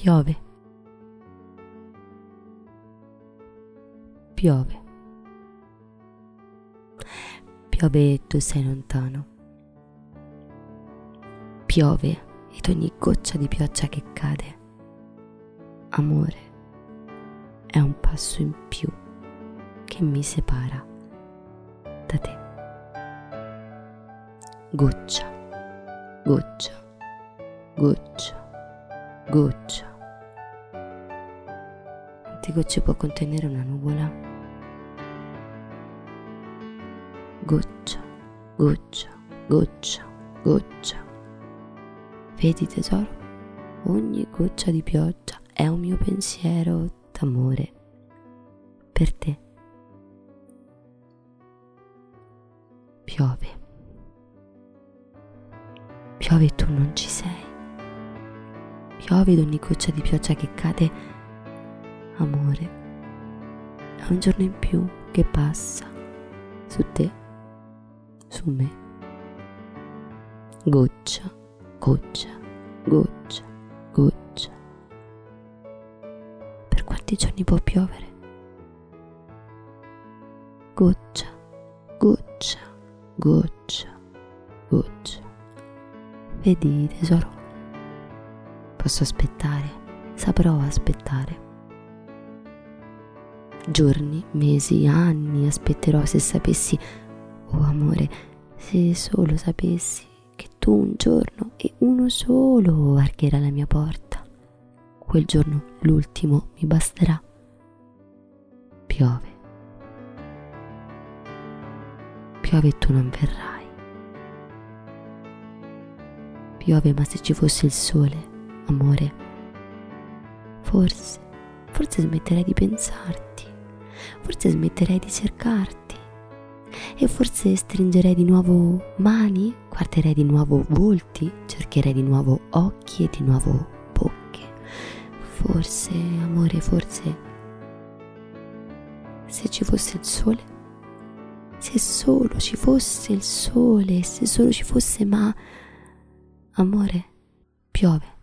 Piove. Piove. Piove e tu sei lontano. Piove ed ogni goccia di pioggia che cade, amore, è un passo in più che mi separa da te. Goccia, goccia, goccia, goccia. Quante gocce può contenere una nuvola? Goccia, goccia, goccia, goccia. Vedi tesoro, ogni goccia di pioggia è un mio pensiero d'amore per te. Piove. Piove e tu non ci sei. Piove ed ogni goccia di pioggia che cade, amore, è un giorno in più che passa su te, su me. Goccia, goccia, goccia, goccia. Per quanti giorni può piovere? Goccia, goccia, goccia, goccia. Vedi tesoro, posso aspettare, saprò aspettare. Giorni, mesi, anni aspetterò se sapessi, oh amore, se solo sapessi che tu un giorno e uno solo varcherà la mia porta. Quel giorno, l'ultimo, mi basterà. Piove. Piove e tu non verrai. Piove, ma se ci fosse il sole, amore, forse smetterei di pensarti, forse smetterei di cercarti e forse stringerei di nuovo mani, guarderei di nuovo volti, cercherei di nuovo occhi e di nuovo bocche. Forse, amore, forse, se ci fosse il sole, se solo ci fosse il sole, se solo ci fosse, ma amore, piove.